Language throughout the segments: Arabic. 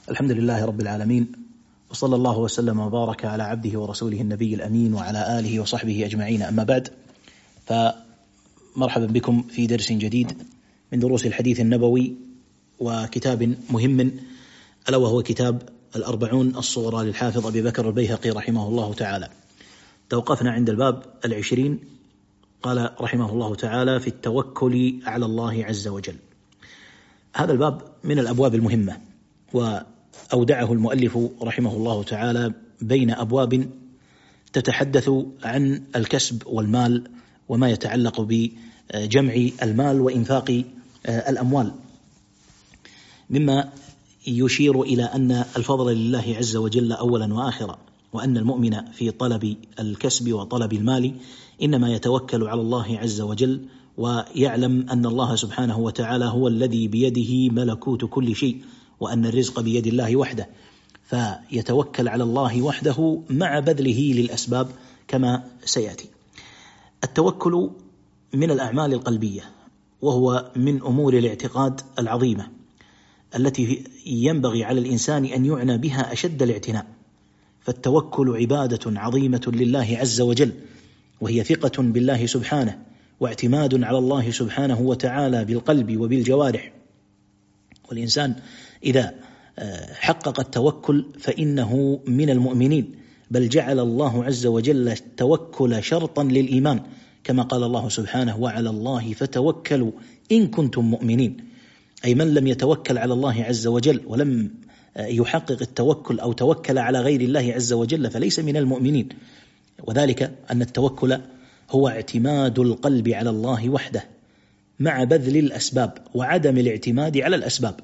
الحمد لله رب العالمين، وصلى الله وسلم وبارك على عبده ورسوله النبي الأمين وعلى آله وصحبه أجمعين. أما بعد، فمرحبا بكم في درس جديد من دروس الحديث النبوي، وكتاب مهم ألا وهو كتاب الأربعون الصغرى للحافظ أبي بكر البيهقي رحمه الله تعالى. توقفنا عند الباب 20. قال رحمه الله تعالى: في التوكل على الله عز وجل. هذا الباب من الأبواب المهمة، وأودعه المؤلف رحمه الله تعالى بين أبواب تتحدث عن الكسب والمال وما يتعلق بجمع المال وإنفاق الأموال، مما يشير إلى أن الفضل لله عز وجل أولا وآخرا، وأن المؤمن في طلب الكسب وطلب المال إنما يتوكل على الله عز وجل، ويعلم أن الله سبحانه وتعالى هو الذي بيده ملكوت كل شيء، وأن الرزق بيد الله وحده، فيتوكل على الله وحده مع بذله للأسباب كما سيأتي. التوكل من الأعمال القلبية، وهو من أمور الاعتقاد العظيمة التي ينبغي على الإنسان أن يعنى بها أشد الاعتناء. فالتوكل عبادة عظيمة لله عز وجل، وهي ثقة بالله سبحانه واعتماد على الله سبحانه وتعالى بالقلب وبالجوارح. والإنسان إذا حقق التوكل فإنه من المؤمنين، بل جعل الله عز وجل التوكل شرطا للإيمان، كما قال الله سبحانه: وعلى الله فتوكلوا إن كنتم مؤمنين. أي من لم يتوكل على الله عز وجل ولم يحقق التوكل أو توكل على غير الله عز وجل فليس من المؤمنين. وذلك أن التوكل هو اعتماد القلب على الله وحده مع بذل الأسباب وعدم الاعتماد على الأسباب.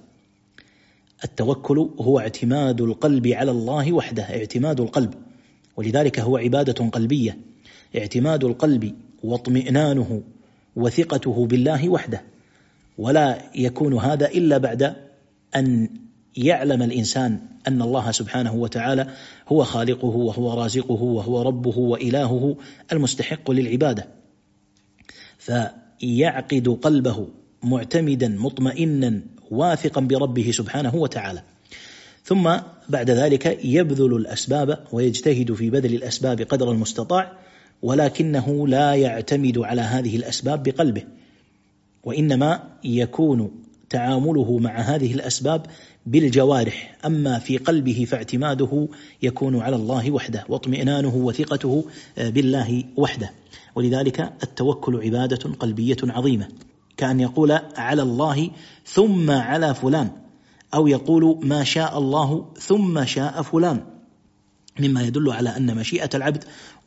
التوكل هو اعتماد القلب على الله وحده، اعتماد القلب، ولذلك هو عبادة قلبية، اعتماد القلب واطمئنانه وثقته بالله وحده. ولا يكون هذا إلا بعد أن يعلم الإنسان أن الله سبحانه وتعالى هو خالقه وهو رازقه وهو ربه وإلهه المستحق للعبادة، فيعقد قلبه معتمدا مطمئنا واثقا بربه سبحانه وتعالى. ثم بعد ذلك يبذل الأسباب ويجتهد في بذل الأسباب قدر المستطاع، ولكنه لا يعتمد على هذه الأسباب بقلبه، وإنما يكون تعامله مع هذه الأسباب بالجوارح. أما في قلبه فاعتماده يكون على الله وحده، واطمئنانه وثقته بالله وحده. ولذلك التوكل عبادة قلبية عظيمة، كأن يقول على الله ثم على فلان، أو يقول ما شاء الله ثم شاء فلان، مما يدل على أن مشيئة العبد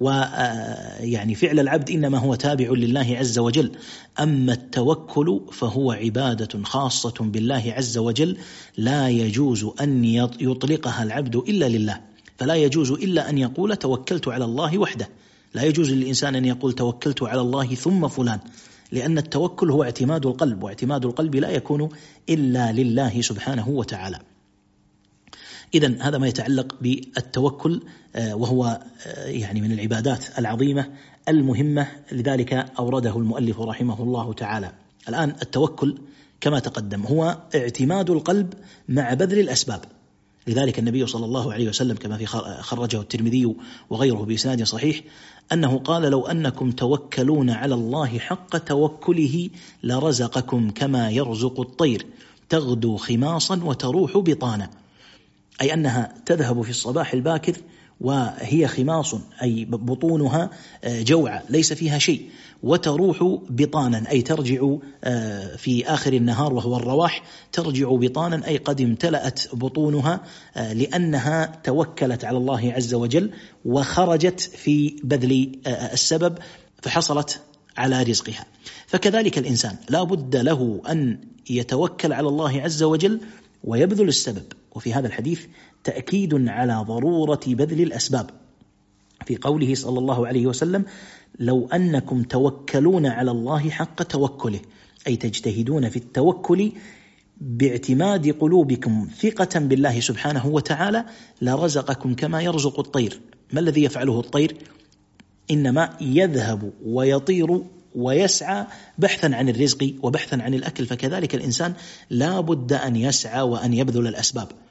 ويعني فعل العبد إنما هو تابع لله عز وجل. أما التوكل فهو عبادة خاصة بالله عز وجل، لا يجوز أن يطلقها العبد إلا لله، فلا يجوز إلا أن يقول توكلت على الله وحده، لا يجوز للإنسان أن يقول توكلت على الله ثم فلان، لأن التوكل هو اعتماد القلب، واعتماد القلب لا يكون إلا لله سبحانه وتعالى. إذن هذا ما يتعلق بالتوكل، وهو يعني من العبادات العظيمة المهمة، لذلك أورده المؤلف رحمه الله تعالى. الآن التوكل كما تقدم هو اعتماد القلب مع بذل الأسباب. لذلك النبي صلى الله عليه وسلم كما في خرجه الترمذي وغيره بإسناد صحيح أنه قال: لو أنكم توكلون على الله حق توكله لرزقكم كما يرزق الطير تغدو خماصا وتروح بطانا. أي أنها تذهب في الصباح الباكر وهي خماص، أي بطونها جوعة ليس فيها شيء، وتروح بطانا أي ترجع في آخر النهار وهو الرواح، ترجع بطانا أي قد امتلأت بطونها، لأنها توكلت على الله عز وجل وخرجت في بذل السبب فحصلت على رزقها. فكذلك الإنسان لا بد له أن يتوكل على الله عز وجل ويبذل السبب. وفي هذا الحديث تأكيد على ضرورة بذل الأسباب، في قوله صلى الله عليه وسلم: لو أنكم توكلون على الله حق توكله، أي تجتهدون في التوكل باعتماد قلوبكم ثقة بالله سبحانه وتعالى لرزقكم كما يرزق الطير. ما الذي يفعله الطير؟ إنما يذهب ويطير ويسعى بحثا عن الرزق وبحثا عن الأكل. فكذلك الإنسان لا بد أن يسعى وأن يبذل الأسباب.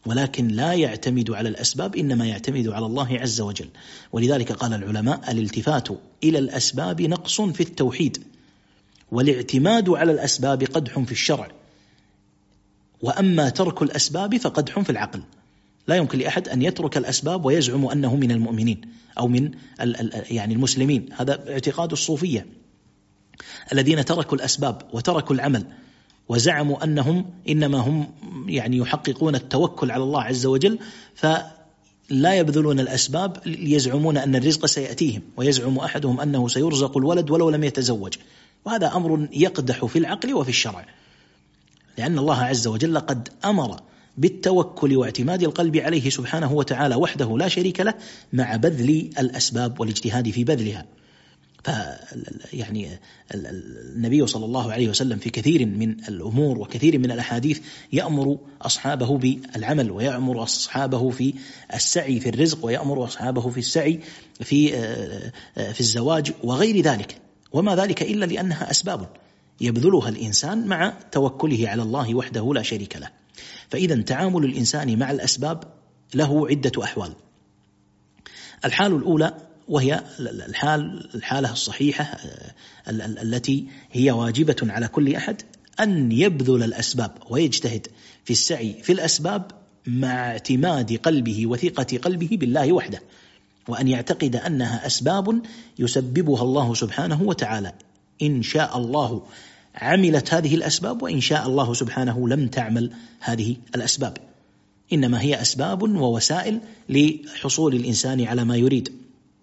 ولكن لا يعتمد على الأسباب، إنما يعتمد على الله عز وجل. ولذلك قال العلماء: الالتفات إلى الأسباب نقص في التوحيد، والاعتماد على الأسباب قدح في الشرع، وأما ترك الأسباب فقدح في العقل. لا يمكن لأحد أن يترك الأسباب ويزعم أنه من المؤمنين أو من يعني المسلمين. هذا اعتقاد الصوفية الذين تركوا الأسباب وتركوا العمل، وزعموا أنهم إنما هم يعني يحققون التوكل على الله عز وجل، فلا يبذلون الأسباب، يزعمون أن الرزق سيأتيهم، ويزعم أحدهم أنه سيرزق الولد ولو لم يتزوج. وهذا أمر يقدح في العقل وفي الشرع، لأن الله عز وجل قد أمر بالتوكل واعتماد القلب عليه سبحانه وتعالى وحده لا شريك له، مع بذل الأسباب والاجتهاد في بذلها. يعني النبي صلى الله عليه وسلم في كثير من الأمور وكثير من الأحاديث يأمر أصحابه بالعمل، ويأمر أصحابه في السعي في الرزق، ويأمر أصحابه في السعي في الزواج وغير ذلك، وما ذلك إلا لأنها أسباب يبذلها الإنسان مع توكله على الله وحده لا شريك له. فإذا تعامل الإنسان مع الأسباب له عدة أحوال. الحال الأولى وهي الحالة الصحيحة التي هي واجبة على كل أحد، أن يبذل الأسباب ويجتهد في السعي في الأسباب مع اعتماد قلبه وثقة قلبه بالله وحده، وأن يعتقد أنها أسباب يسببها الله سبحانه وتعالى. إن شاء الله عملت هذه الأسباب، وإن شاء الله سبحانه لم تعمل هذه الأسباب، إنما هي أسباب ووسائل لحصول الإنسان على ما يريد.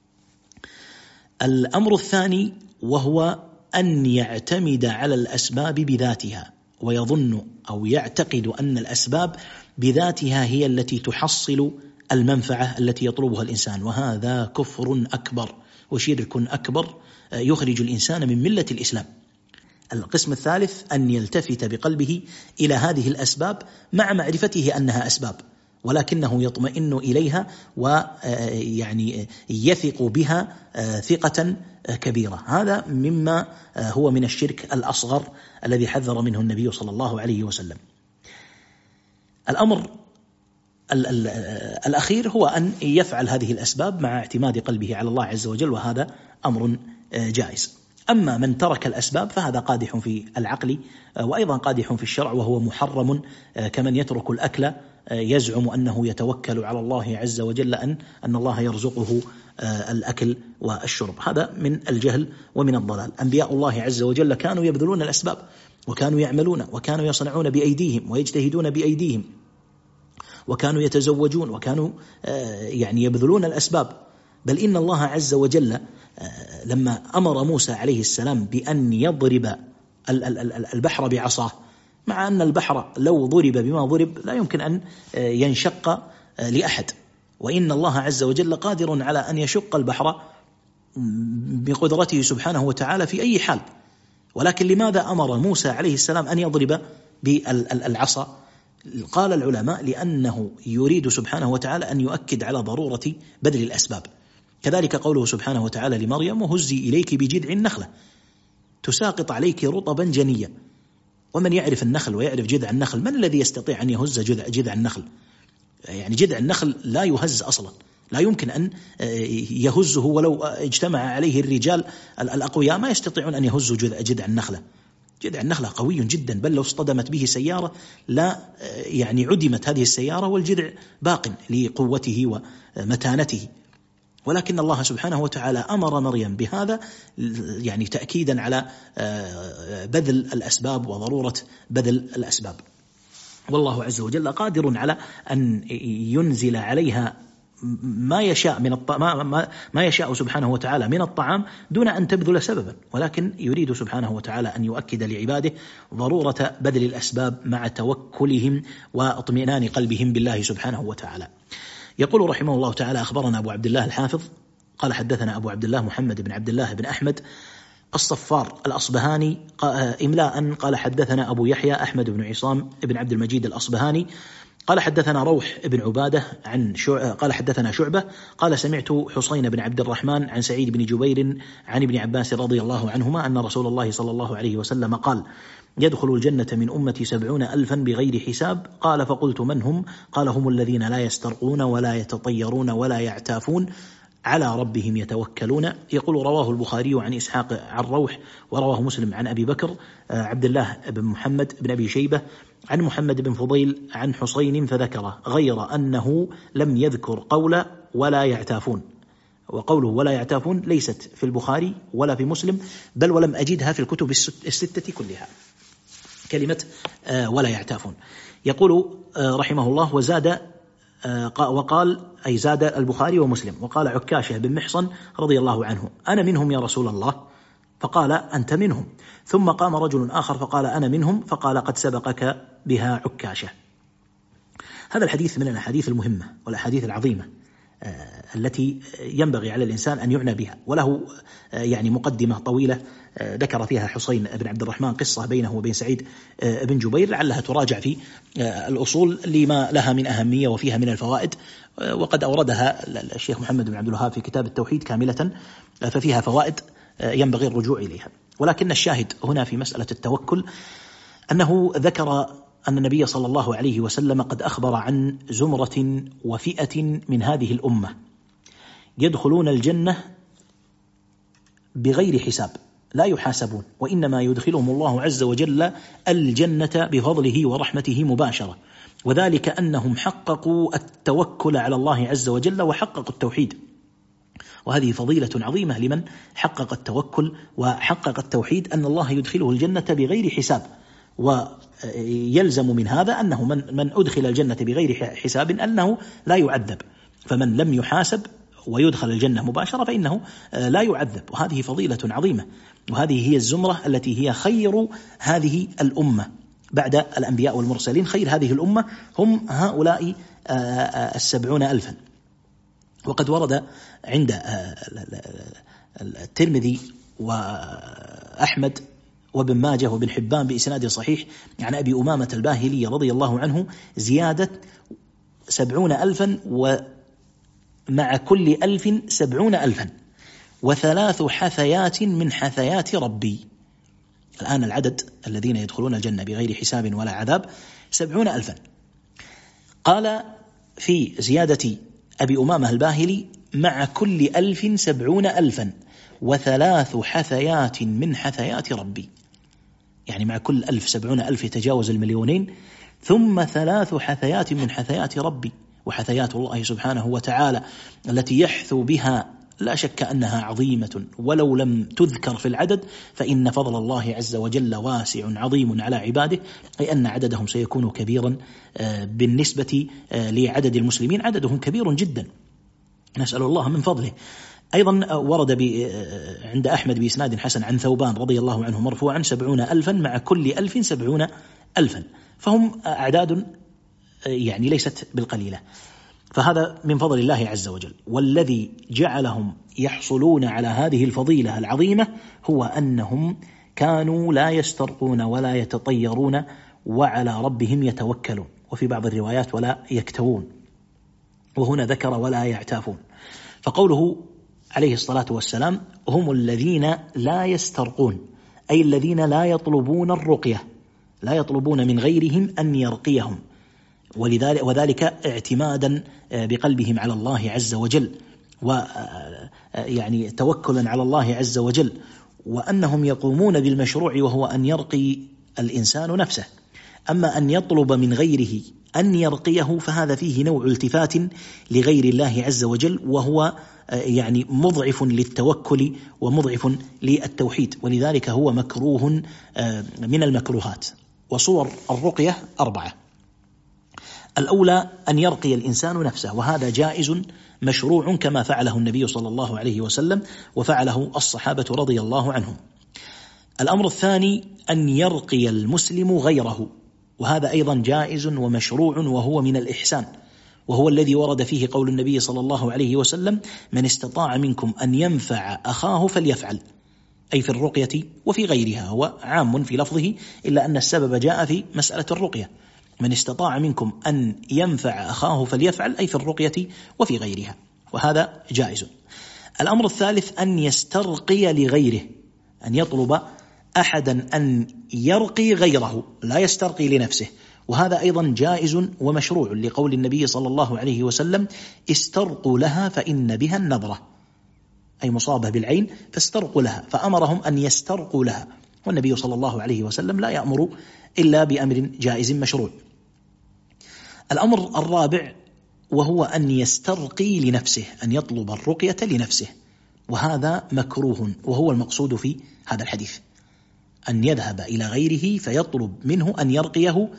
الأمر الثاني وهو أن يعتمد على الأسباب بذاتها، ويظن أو يعتقد أن الأسباب بذاتها هي التي تحصل المنفعة التي يطلبها الإنسان، وهذا كفر أكبر وشرك أكبر يخرج الإنسان من ملة الإسلام. القسم الثالث أن يلتفت بقلبه إلى هذه الأسباب مع معرفته أنها أسباب، ولكنه يطمئن إليها ويعني يثق بها ثقة كبيرة. هذا مما هو من الشرك الأصغر الذي حذر منه النبي صلى الله عليه وسلم. الأمر الأخير هو أن يفعل هذه الأسباب مع اعتماد قلبه على الله عز وجل، وهذا أمر جائز. أما من ترك الأسباب فهذا قادح في العقل، وأيضا قادح في الشرع، وهو محرم كمن يترك الأكل يزعم أنه يتوكل على الله عز وجل أن الله يرزقه الأكل والشرب. هذا من الجهل ومن الضلال. أنبياء الله عز وجل كانوا يبذلون الأسباب، وكانوا يعملون، وكانوا يصنعون بأيديهم ويجتهدون بأيديهم، وكانوا يتزوجون، وكانوا يعني يبذلون الأسباب. بل إن الله عز وجل لما أمر موسى عليه السلام بأن يضرب البحر بعصاه، مع أن البحر لو ضرب بما ضرب لا يمكن أن ينشق لأحد، وإن الله عز وجل قادر على أن يشق البحر بقدرته سبحانه وتعالى في أي حال. ولكن لماذا أمر موسى عليه السلام أن يضرب بالعصا؟ قال العلماء لأنه يريد سبحانه وتعالى أن يؤكد على ضرورة بذل الأسباب. كذلك قوله سبحانه وتعالى لمريم: وهزي إليك بجذع النخلة تساقط عليك رطبا جنيا. ومن يعرف النخل ويعرف جذع النخل، من الذي يستطيع أن يهز جذع النخل؟ يعني جذع النخل لا يهز أصلا، لا يمكن أن يهزه، ولو اجتمع عليه الرجال الأقوياء ما يستطيعون أن يهزوا جذع النخلة. جذع النخلة قوي جدا، بل لو اصطدمت به سيارة لا يعني عدمت هذه السيارة، والجذع باق لقوته ومتانته. ولكن الله سبحانه وتعالى أمر مريم بهذا يعني تأكيدا على بذل الأسباب وضرورة بذل الأسباب. والله عز وجل قادر على أن ينزل عليها ما يشاء من ما يشاء سبحانه وتعالى من الطعام دون أن تبذل سببا، ولكن يريد سبحانه وتعالى أن يؤكد لعباده ضرورة بذل الأسباب مع توكلهم واطمئنان قلبهم بالله سبحانه وتعالى. يقول رحمه الله تعالى: أخبرنا أبو عبد الله الحافظ قال حدثنا أبو عبد الله محمد بن عبد الله بن أحمد الصفار الأصبهاني إملاء قال حدثنا أبو يحيى أحمد بن عصام بن عبد المجيد الأصبهاني قال حدثنا روح بن عبادة قال حدثنا شعبة قال سمعت حسين بن عبد الرحمن عن سعيد بن جبير عن ابن عباس رضي الله عنهما أن رسول الله صلى الله عليه وسلم قال يدخل الجنة من أمتي 70,000 بغير حساب. قال فقلت من هم؟ قال هم الذين لا يسترقون ولا يتطيرون ولا يعتافون على ربهم يتوكلون. يقول رواه البخاري عن إسحاق عن روح، ورواه مسلم عن أبي بكر عبد الله بن محمد بن أبي شيبة عن محمد بن فضيل عن حسين فذكره، غير أنه لم يذكر قول ولا يعتافون، وقوله ولا يعتافون ليست في البخاري ولا في مسلم، بل ولم أجدها في الكتب الستة كلها كلمة ولا يعتافون. يقول رحمه الله وزاد وقال أي زاد البخاري ومسلم. وقال عكاشة بن محصن رضي الله عنه أنا منهم يا رسول الله، فقال أنت منهم. ثم قام رجل آخر فقال أنا منهم، فقال قد سبقك بها عكاشة. هذا الحديث من الأحاديث المهمة والأحاديث العظيمة التي ينبغي على الإنسان أن يعنى بها، وله يعني مقدمة طويلة ذكر فيها حسين بن عبد الرحمن قصة بينه وبين سعيد بن جبير لعلها تراجع في الأصول لما لها من أهمية وفيها من الفوائد، وقد أوردها الشيخ محمد بن عبد الوهاب في كتاب التوحيد كاملة، ففيها فوائد ينبغي الرجوع إليها. ولكن الشاهد هنا في مسألة التوكل أنه ذكر أن النبي صلى الله عليه وسلم قد أخبر عن زمرة وفئة من هذه الأمة يدخلون الجنة بغير حساب، لا يحاسبون، وإنما يدخلهم الله عز وجل الجنة بفضله ورحمته مباشرة، وذلك أنهم حققوا التوكل على الله عز وجل وحققوا التوحيد. وهذه فضيلة عظيمة لمن حقق التوكل وحقق التوحيد، أن الله يدخله الجنة بغير حساب. ويلزم من هذا أنه من أدخل الجنة بغير حساب أنه لا يعذب، فمن لم يحاسب ويدخل الجنة مباشرة فإنه لا يعذب. وهذه فضيلة عظيمة، وهذه هي الزمرة التي هي خير هذه الأمة بعد الأنبياء والمرسلين. خير هذه الأمة هم هؤلاء 70,000. وقد ورد عند الترمذي وأحمد وابن ماجه وابن حبان بإسناد صحيح عن أبي أمامة الباهلي رضي الله عنه زيادة 70,000 ومع كل 1000 70,000 و3 حثيات من حثيات ربي. الآن العدد الذين يدخلون الجنة بغير حساب ولا عذاب 70,000. قال في زيادة أبي أمامة الباهلي مع كل 1000 70,000 و3 حثيات من حثيات ربي، يعني مع كل 1000 70,000 يتجاوز 2,000,000، ثم 3 حثيات من حثيات ربي. وحثيات الله سبحانه وتعالى التي يحثو بها لا شك أنها عظيمة، ولو لم تذكر في العدد فإن فضل الله عز وجل واسع عظيم على عباده، أي أن عددهم سيكون كبيرا بالنسبة لعدد المسلمين، عددهم كبير جدا، نسأل الله من فضله. أيضا ورد عند أحمد بإسناد حسن عن ثوبان رضي الله عنه مرفوعا 70,000 مع كل 1000 70,000، فهم أعداد يعني ليست بالقليلة. فهذا من فضل الله عز وجل. والذي جعلهم يحصلون على هذه الفضيلة العظيمة هو أنهم كانوا لا يسترقون ولا يتطيرون وعلى ربهم يتوكلون، وفي بعض الروايات ولا يكتوون، وهنا ذكر ولا يعتافون. فقوله عليه الصلاة والسلام هم الذين لا يسترقون، أي الذين لا يطلبون الرقية، لا يطلبون من غيرهم أن يرقيهم، وذلك اعتمادا بقلبهم على الله عز وجل، ويعني توكلا على الله عز وجل، وأنهم يقومون بالمشروع وهو أن يرقي الإنسان نفسه. أما أن يطلب من غيره أن يرقيه فهذا فيه نوع التفات لغير الله عز وجل، وهو يعني مضعف للتوكل ومضعف للتوحيد، ولذلك هو مكروه من المكروهات. وصور الرقية 4: الأولى أن يرقي الإنسان نفسه، وهذا جائز مشروع كما فعله النبي صلى الله عليه وسلم وفعله الصحابة رضي الله عنهم. الأمر الثاني أن يرقي المسلم غيره، وهذا أيضا جائز ومشروع، وهو من الإحسان، وهو الذي ورد فيه قول النبي صلى الله عليه وسلم من استطاع منكم أن ينفع أخاه فليفعل، أي في الرقية وفي غيرها، هو عام في لفظه إلا أن السبب جاء في مسألة الرقية. من استطاع منكم أن ينفع أخاه فليفعل، أي في الرقية وفي غيرها، وهذا جائز. الأمر الثالث أن يسترقي لغيره، أن يطلب أحدا أن يرقي غيره، لا يسترقي لنفسه، وهذا أيضا جائز ومشروع لقول النبي صلى الله عليه وسلم: استرقوا لها فإن بها النظرة، أي مصابة بالعين فاسترقوا لها، فأمرهم أن يسترقوا لها، والنبي صلى الله عليه وسلم لا يأمر إلا بأمر جائز مشروع. الأمر الرابع وهو أن يسترقي لنفسه، أن يطلب الرقية لنفسه، وهذا مكروه، وهو المقصود في هذا الحديث، أن يذهب إلى غيره فيطلب منه أن يرقيه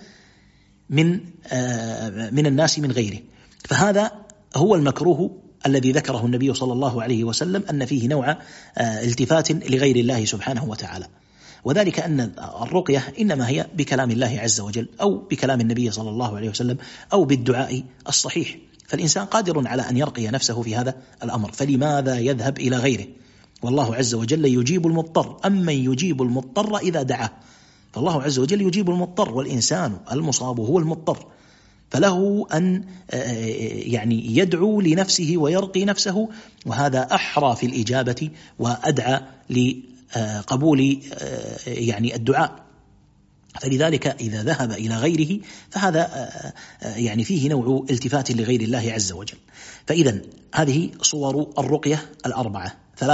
من الناس من غيره، فهذا هو المكروه الذي ذكره النبي صلى الله عليه وسلم أن فيه نوع التفات لغير الله سبحانه وتعالى، وذلك أن الرقية إنما هي بكلام الله عز وجل أو بكلام النبي صلى الله عليه وسلم أو بالدعاء الصحيح، فالإنسان قادر على أن يرقي نفسه في هذا الأمر، فلماذا يذهب إلى غيره؟ والله عز وجل يجيب المضطر، أمن يجيب المضطر إذا دعاه، فالله عز وجل يجيب المضطر، والإنسان المصاب هو المضطر، فله أن يعني يدعو لنفسه ويرقي نفسه، وهذا أحرى في الإجابة وأدعى لقبول يعني الدعاء. فلذلك إذا ذهب إلى غيره فهذا يعني فيه نوع التفات لغير الله عز وجل. فإذا هذه صور الرقية الأربعة،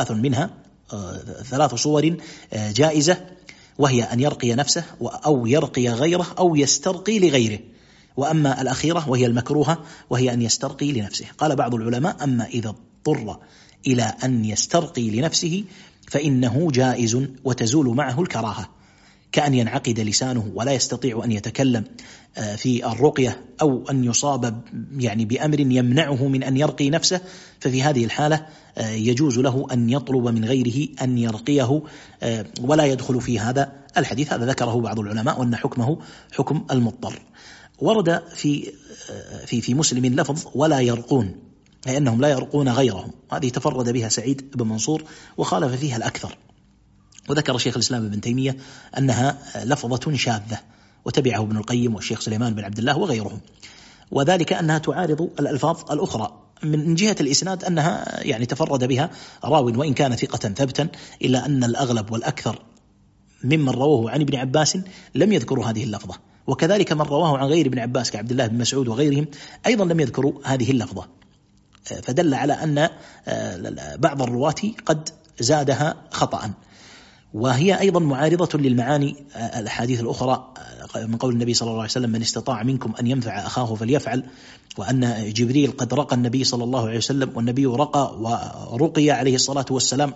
ثلاث صور جائزة، وهي أن يرقي نفسه أو يرقي غيره أو يسترقي لغيره، وأما الأخيرة وهي المكروهة وهي أن يسترقي لنفسه. قال بعض العلماء: أما إذا اضطر إلى أن يسترقي لنفسه فإنه جائز وتزول معه الكراهة، كأن ينعقد لسانه ولا يستطيع أن يتكلم في الرقية، أو أن يصاب يعني بأمر يمنعه من أن يرقي نفسه، ففي هذه الحالة يجوز له أن يطلب من غيره أن يرقيه، ولا يدخل في هذا الحديث. هذا ذكره بعض العلماء وأن حكمه حكم المضطر. ورد في مسلم لفظ: ولا يرقون، أي أنهم لا يرقون غيرهم، هذه تفرد بها سعيد بن منصور وخالف فيها الأكثر، وذكر شيخ الإسلام ابن تيمية أنها لفظة شاذة، وتبعه ابن القيم والشيخ سليمان بن عبد الله وغيرهم، وذلك أنها تعارض الألفاظ الأخرى من جهة الإسناد، أنها يعني تفرد بها راو وإن كان ثقة ثبتا، إلا أن الأغلب والأكثر ممن رواه عن ابن عباس لم يذكروا هذه اللفظة، وكذلك من رواه عن غير ابن عباس كعبد الله بن مسعود وغيرهم أيضا لم يذكروا هذه اللفظة، فدل على أن بعض الرواة قد زادها خطأ. وهي أيضا معارضة للمعاني الأحاديث الأخرى من قول النبي صلى الله عليه وسلم: من استطاع منكم أن ينفع أخاه فليفعل، وأن جبريل قد رقى النبي صلى الله عليه وسلم والنبي رقى ورقي عليه الصلاة والسلام،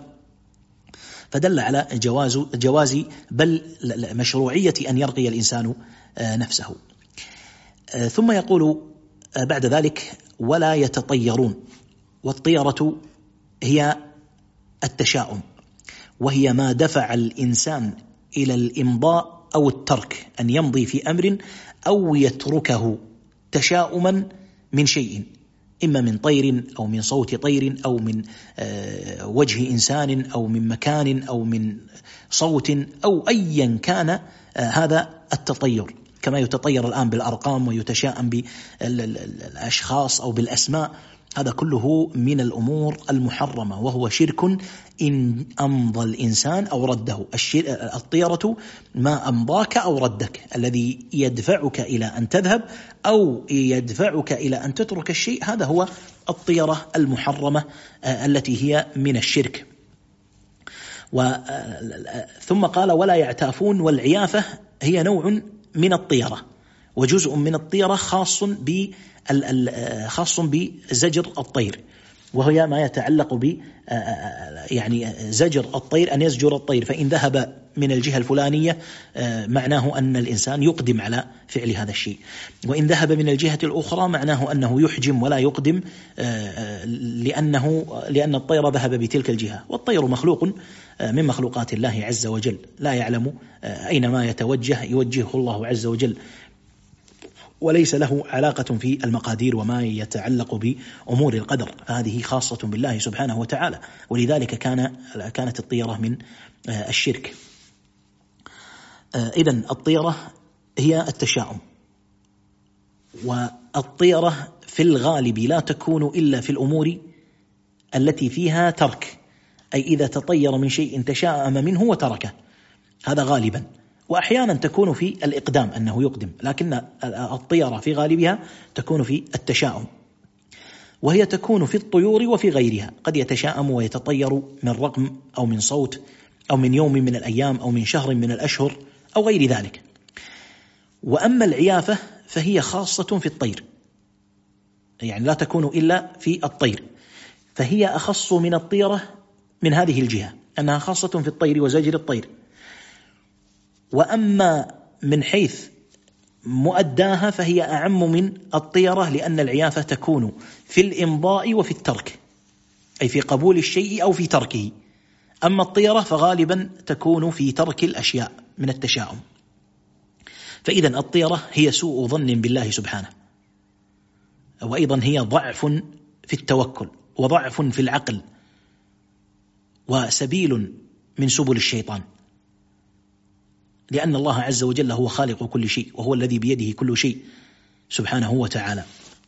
فدل على جواز بل مشروعية أن يرقي الإنسان نفسه. ثم يقول بعد ذلك: ولا يتطيرون. والطيرة هي التشاؤم، وهي ما دفع الإنسان إلى الإمضاء أو الترك، أن يمضي في أمر أو يتركه تشاؤما من شيء، إما من طير أو من صوت طير أو من وجه إنسان أو من مكان أو من صوت أو أيا كان هذا التطير، كما يتطير الآن بالأرقام ويتشاءم بالأشخاص أو بالأسماء، هذا كله من الأمور المحرمة، وهو شرك إن أمضى الإنسان أو رده. الطيرة ما أمضاك أو ردك، الذي يدفعك إلى أن تذهب أو يدفعك إلى أن تترك الشيء، هذا هو الطيرة المحرمة التي هي من الشرك. ثم قال: ولا يعتافون. والعيافة هي نوع من الطيرة، وجزء من الطيرة خاص بزجر الطير، وهي ما يتعلق ب يعني زجر الطير، أن يزجر الطير، فإن ذهب من الجهة الفلانية معناه أن الإنسان يقدم على فعل هذا الشيء، وإن ذهب من الجهة الأخرى معناه أنه يحجم ولا يقدم، لأن الطير ذهب بتلك الجهة. والطير مخلوق من مخلوقات الله عز وجل، لا يعلم أينما يتوجه يوجهه الله عز وجل، وليس له علاقة في المقادير وما يتعلق بأمور القدر، هذه خاصة بالله سبحانه وتعالى، ولذلك كانت الطيرة من الشرك. إذن الطيرة هي التشاؤم، والطيرة في الغالب لا تكون إلا في الأمور التي فيها ترك، أي إذا تطير من شيء تشاءم منه وتركه، هذا غالبا. وأحيانا تكون في الإقدام أنه يقدم، لكن الطيرة في غالبها تكون في التشاؤم، وهي تكون في الطيور وفي غيرها، قد يتشاءم ويتطير من رقم أو من صوت أو من يوم من الأيام أو من شهر من الأشهر أو غير ذلك. وأما العيافة فهي خاصة في الطير، يعني لا تكون إلا في الطير، فهي أخص من الطيرة من هذه الجهة، أنها خاصة في الطير وزجر الطير. وأما من حيث مؤداها فهي أعم من الطيرة، لأن العيافة تكون في الإمضاء وفي الترك، أي في قبول الشيء أو في تركه. أما الطيرة فغالبا تكون في ترك الأشياء من التشاؤم. فإذا الطيرة هي سوء ظن بالله سبحانه، وأيضا هي ضعف في التوكل وضعف في العقل وسبيل من سبل الشيطان، لأن الله عز وجل هو خالق كل شيء وهو الذي بيده كل شيء سبحانه وتعالى.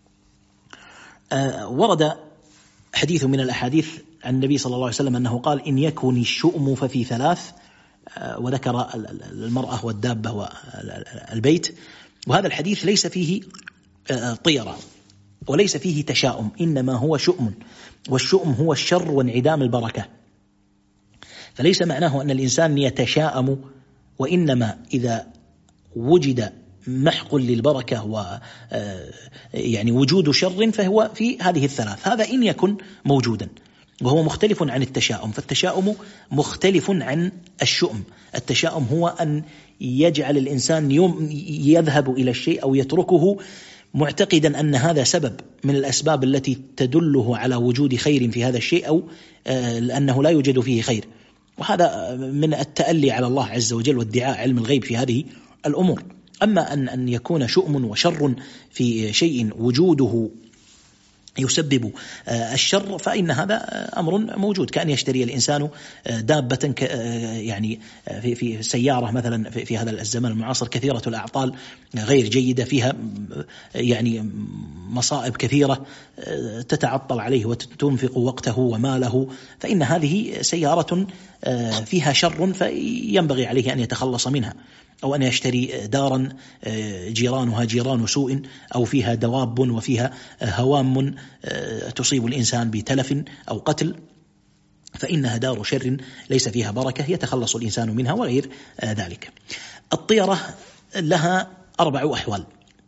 ورد حديث من الأحاديث عن النبي صلى الله عليه وسلم أنه قال: إن يكن الشؤم ففي ثلاث، وذكر المرأة والدابة والبيت. وهذا الحديث ليس فيه طيرة وليس فيه تشاؤم، إنما هو شؤم، والشؤم هو الشر وانعدام البركة. فليس معناه أن الإنسان يتشاءم، وإنما إذا وجد محق للبركة ويعني وجود شر فهو في هذه الثلاث، هذا إن يكن موجودا، وهو مختلف عن التشاؤم. فالتشاؤم مختلف عن الشؤم. التشاؤم هو أن يجعل الإنسان يذهب إلى الشيء أو يتركه معتقدا أن هذا سبب من الأسباب التي تدله على وجود خير في هذا الشيء، أو لأنه لا يوجد فيه خير، وهذا من التألي على الله عز وجل وادعاء علم الغيب في هذه الأمور. أما أن يكون شؤم وشر في شيء وجوده يسبب الشر فإن هذا أمر موجود، كأن يشتري الإنسان دابة يعني في سيارة مثلا في هذا الزمن المعاصر كثيرة الأعطال غير جيدة، فيها يعني مصائب كثيرة تتعطل عليه وتنفق وقته وماله، فإن هذه سيارة فيها شر فينبغي عليه أن يتخلص منها. أو أن يشتري دارا جيرانها جيران سوء، أو فيها دواب وفيها هوام تصيب الإنسان بتلف أو قتل، فإنها دار شر ليس فيها بركة يتخلص الإنسان منها وغير ذلك. الطيرة لها 4 أحوال.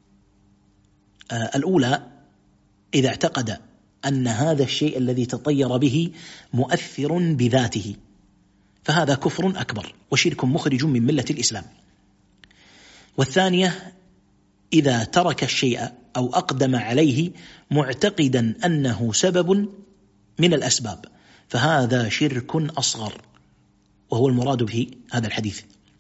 الأولى: إذا اعتقد أن هذا الشيء الذي تطير به مؤثر بذاته، فهذا كفر أكبر وشرك مخرج من ملة الإسلام. والثانية: إذا ترك الشيء أو أقدم عليه معتقدا أنه سبب من الأسباب، فهذا شرك أصغر، وهو المراد به هذا الحديث.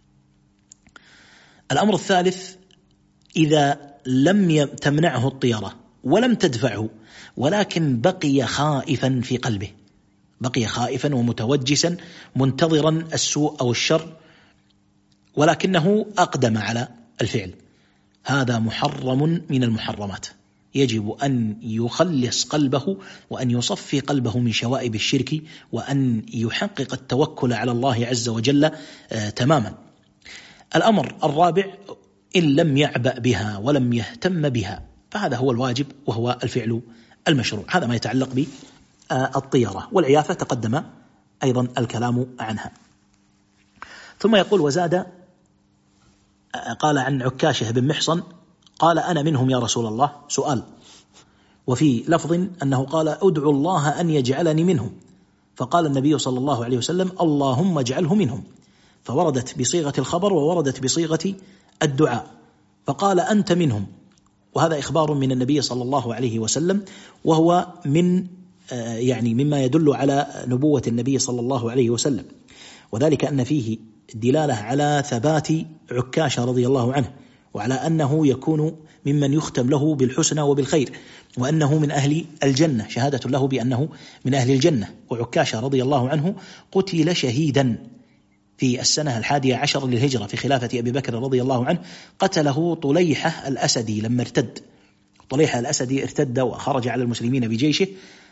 الأمر الثالث: إذا لم تمنعه الطيرة ولم تدفعه، ولكن بقي خائفا في قلبه، بقي خائفا ومتوجسا منتظرا السوء أو الشر، ولكنه أقدم على الفعل، هذا محرم من المحرمات، يجب أن يخلص قلبه وأن يصفي قلبه من شوائب الشرك، وأن يحقق التوكل على الله عز وجل تماما. الأمر الرابع: إن لم يعبأ بها ولم يهتم بها، فهذا هو الواجب وهو الفعل المشروع. هذا ما يتعلق بالطيرة. والعيافة تقدم أيضا الكلام عنها. ثم يقول: وزاد، قال عن عكاشة بن محصن قال: أنا منهم يا رسول الله. سؤال. وفي لفظ أنه قال: أدعو الله أن يجعلني منهم، فقال النبي صلى الله عليه وسلم: اللهم اجعله منهم. فوردت بصيغة الخبر ووردت بصيغة الدعاء، فقال: أنت منهم، وهذا إخبار من النبي صلى الله عليه وسلم، وهو من يعني مما يدل على نبوة النبي صلى الله عليه وسلم، وذلك أن فيه دلالة على ثبات عكاشة رضي الله عنه، وعلى أنه يكون ممن يختم له بالحسنى وبالخير، وأنه من أهل الجنة، شهادة له بأنه من أهل الجنة. وعكاشة رضي الله عنه قتل شهيدا في السنة 11 للهجرة في خلافة أبي بكر رضي الله عنه، قتله طليحة الأسدي لما ارتد، طليحة الأسدي ارتد وخرج على المسلمين بجيشه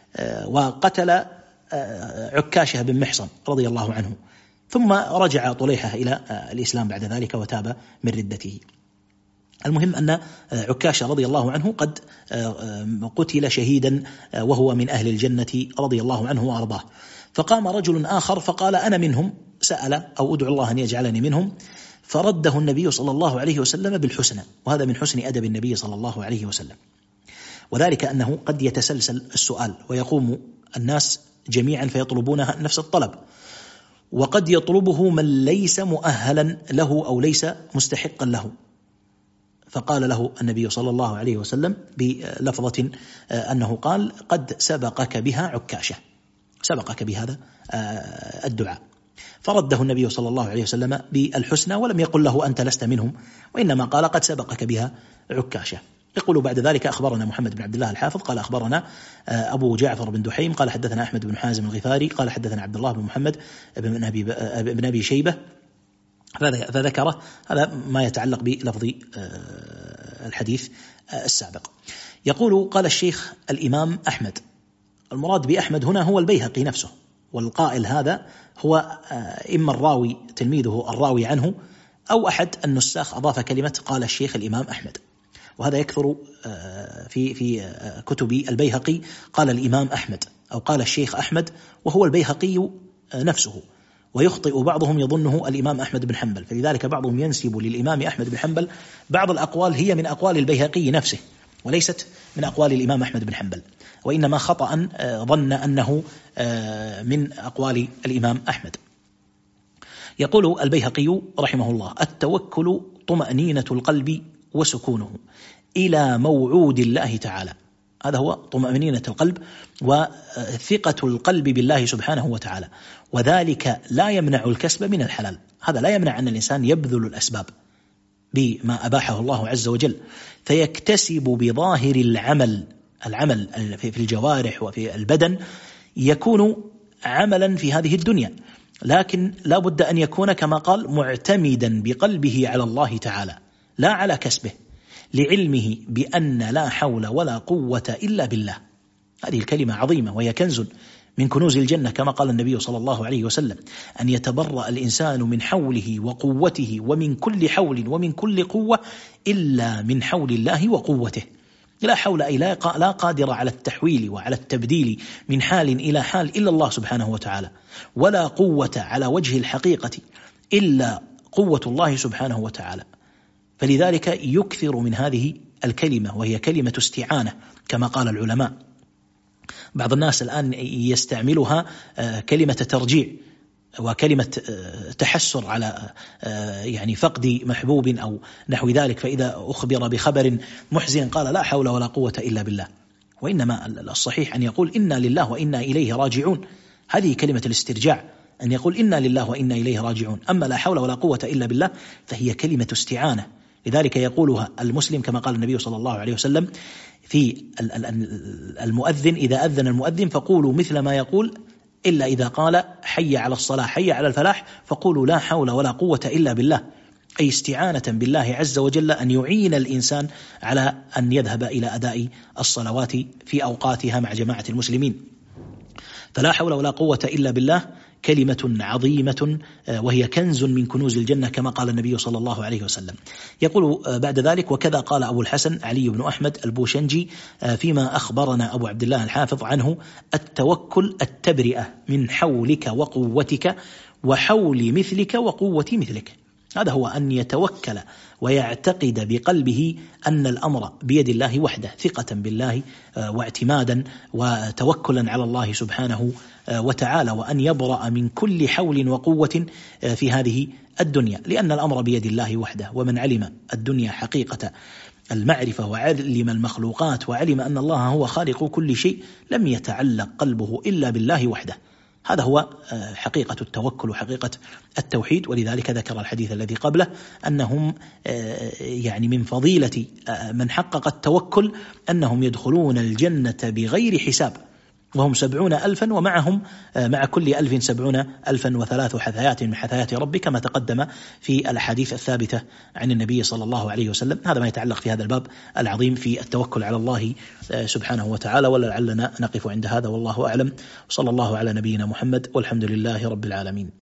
وقتل عكاشة بن محصن رضي الله عنه، ثم رجع طليحة إلى الإسلام بعد ذلك وتاب من ردته. المهم أن عكاشة رضي الله عنه قد قتل شهيدا وهو من أهل الجنة رضي الله عنه وأرضاه. فقام رجل آخر فقال أنا منهم، سأل أو أدعو الله أن يجعلني منهم، فرده النبي صلى الله عليه وسلم بالحسنى، وهذا من حسن أدب النبي صلى الله عليه وسلم، وذلك أنه قد يتسلسل السؤال ويقوم الناس جميعا فيطلبون نفس الطلب، وقد يطلبه من ليس مؤهلا له أو ليس مستحقا له. فقال له النبي صلى الله عليه وسلم بلفظة أنه قال قد سبقك بها عكاشة، سبقك بهذا الدعاء. فرده النبي صلى الله عليه وسلم بالحسنى ولم يقل له أنت لست منهم، وإنما قال قد سبقك بها عكاشة. يقول بعد ذلك أخبرنا محمد بن عبد الله الحافظ قال أخبرنا أبو جعفر بن دحيم قال حدثنا أحمد بن حازم الغفاري قال حدثنا عبد الله بن محمد بن أبي شيبة، فذكره هذا ما يتعلق بلفظ الحديث السابق. يقول قال الشيخ الإمام أحمد، المراد بأحمد هنا هو البيهقي نفسه، والقائل هذا هو إما الراوي تلميذه الراوي عنه أو أحد النساخ أضاف كلمة قال الشيخ الإمام أحمد، وهذا يكثر في كتب البيهقي قال الإمام أحمد أو قال الشيخ أحمد، وهو البيهقي نفسه، ويخطئ بعضهم يظنه الإمام أحمد بن حنبل، فلذلك بعضهم ينسب للإمام أحمد بن حنبل بعض الأقوال هي من أقوال البيهقي نفسه وليست من أقوال الإمام أحمد بن حنبل، وإنما خطأ ظن أنه من أقوال الإمام أحمد. يقول البيهقي رحمه الله التوكل طمأنينة القلب وسكونه إلى موعود الله تعالى، هذا هو طمأنينة القلب وثقة القلب بالله سبحانه وتعالى، وذلك لا يمنع الكسب من الحلال، هذا لا يمنع أن الإنسان يبذل الأسباب بما أباحه الله عز وجل، فيكتسب بظاهر العمل في الجوارح وفي البدن يكون عملا في هذه الدنيا، لكن لا بد أن يكون كما قال معتمدا بقلبه على الله تعالى لا على كسبه، لعلمه بأن لا حول ولا قوة إلا بالله. هذه الكلمة عظيمة وهي كنز من كنوز الجنة، كما قال النبي صلى الله عليه وسلم أن يتبرأ الإنسان من حوله وقوته ومن كل حول ومن كل قوة إلا من حول الله وقوته. لا حول أي لا قادر على التحويل وعلى التبديل من حال إلى حال إلا الله سبحانه وتعالى، ولا قوة على وجه الحقيقة إلا قوة الله سبحانه وتعالى. فلذلك يكثر من هذه الكلمة وهي كلمة استعانة كما قال العلماء. بعض الناس الآن يستعملها كلمة ترجيع وكلمة تحسر على يعني فقد محبوب أو نحو ذلك، فإذا أخبر بخبر محزن قال لا حول ولا قوة إلا بالله، وإنما الصحيح أن يقول إنا لله وإنا إليه راجعون، هذه كلمة الاسترجاع، أن يقول إنا لله وإنا إليه راجعون. أما لا حول ولا قوة إلا بالله فهي كلمة استعانة، لذلك يقولها المسلم كما قال النبي صلى الله عليه وسلم في المؤذن إذا أذن المؤذن فقولوا مثل ما يقول إلا إذا قال حي على الصلاة حي على الفلاح فقولوا لا حول ولا قوة إلا بالله، أي استعانة بالله عز وجل أن يعين الإنسان على أن يذهب إلى أداء الصلوات في أوقاتها مع جماعة المسلمين. فلا حول ولا قوة إلا بالله كلمة عظيمة وهي كنز من كنوز الجنة كما قال النبي صلى الله عليه وسلم. يقول بعد ذلك وكذا قال أبو الحسن علي بن أحمد البوشنجي فيما أخبرنا أبو عبد الله الحافظ عنه التوكل التبرئة من حولك وقوتك وحول مثلك وقوة مثلك، هذا هو أن يتوكل ويعتقد بقلبه أن الأمر بيد الله وحده، ثقة بالله واعتمادا وتوكلا على الله سبحانه وتعالى، وأن يبرأ من كل حول وقوة في هذه الدنيا، لأن الأمر بيد الله وحده. ومن علم الدنيا حقيقة المعرفة وعلم المخلوقات وعلم أن الله هو خالق كل شيء لم يتعلق قلبه إلا بالله وحده، هذا هو حقيقة التوكل وحقيقة التوحيد. ولذلك ذكر الحديث الذي قبله أنهم يعني من فضيلة من حقق التوكل أنهم يدخلون الجنة بغير حساب، وهم 70,000 ومعهم مع كل 1000 70,003 حثيات من حثيات ربك كما تقدم في الأحاديث الثابتة عن النبي صلى الله عليه وسلم. هذا ما يتعلق في هذا الباب العظيم في التوكل على الله سبحانه وتعالى، ولعلنا نقف عند هذا والله أعلم. صلى الله على نبينا محمد والحمد لله رب العالمين.